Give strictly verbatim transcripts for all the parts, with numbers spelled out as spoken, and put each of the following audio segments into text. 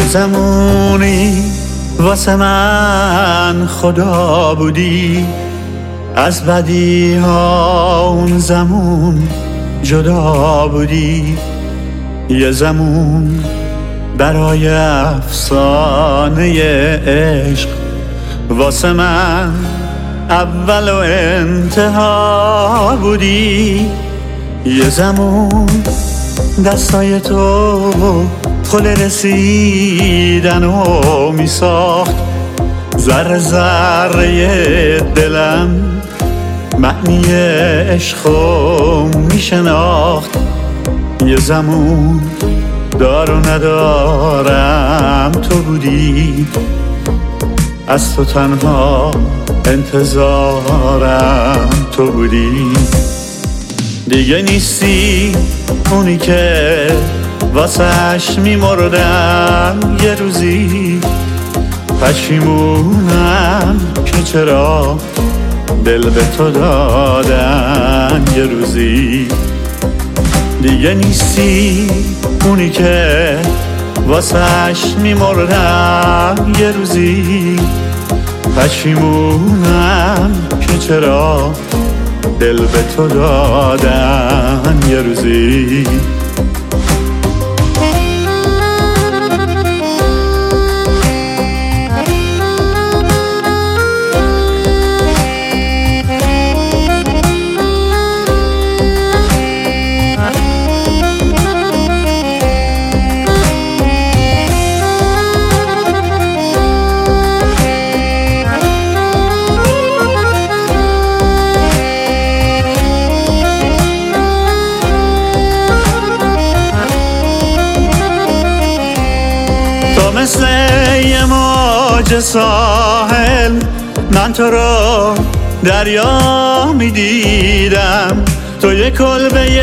زمانی واسه من خدا بودی، از بدی ها اون زمان جدا بودی. یه زمان برای افسانه عشق واسه من اول و انتها بودی. یه زمان دستای تو پل رسیدن و می ساخت، ذره ذره دلم معنی عشقو می شناخت. یه زمان دار و ندارم تو بودی، از تو تنها انتظارم تو بودی. دیگه نیستی اونی که واسش میمردم، یه روزی پشیمونم که چرا دل به تو دادم. یه روزی دیگه نیستی اونی که واسش میمردم، یه روزی پشیمونم که چرا دل به تو دادم. یه روزی مثل یه موج ساحل من تو رو دریا می دیدم، تو یه کلبه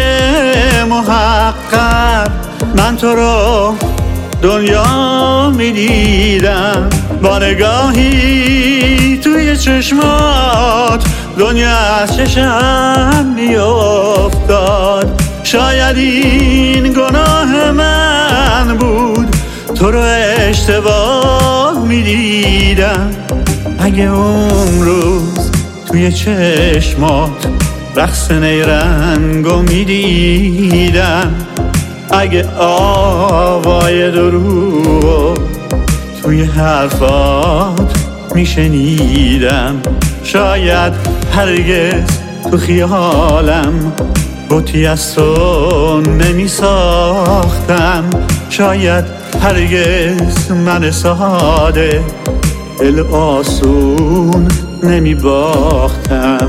محقر من تو رو دنیا می دیدم. با نگاهی توی چشمات دنیا از چشم می افتاد. شاید این گناه من بود، تو رو اشتباه می دیدم. اگه اون روز توی چشمات رقص نیرنگو می دیدم، اگه آوای دروغ توی حرفات می شنیدم، شاید هرگز تو خیالم بوتی از تو نمی ساختم. شاید هرگز من ساده دل آسون نمی باختم.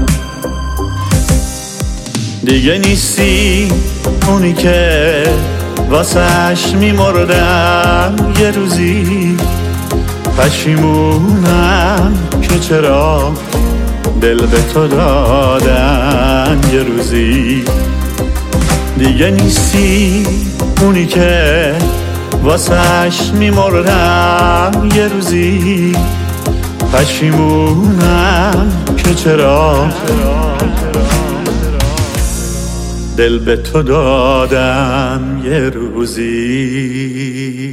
دیگه نیستی اونی که واسش می مردم، یه روزی پشیمونم که چرا دل به تو دادم. یه روزی دیگه نیستی اونی که واسش میمردم، یه روزی پشیمونم که چرا دل به تو دادم. یه روزی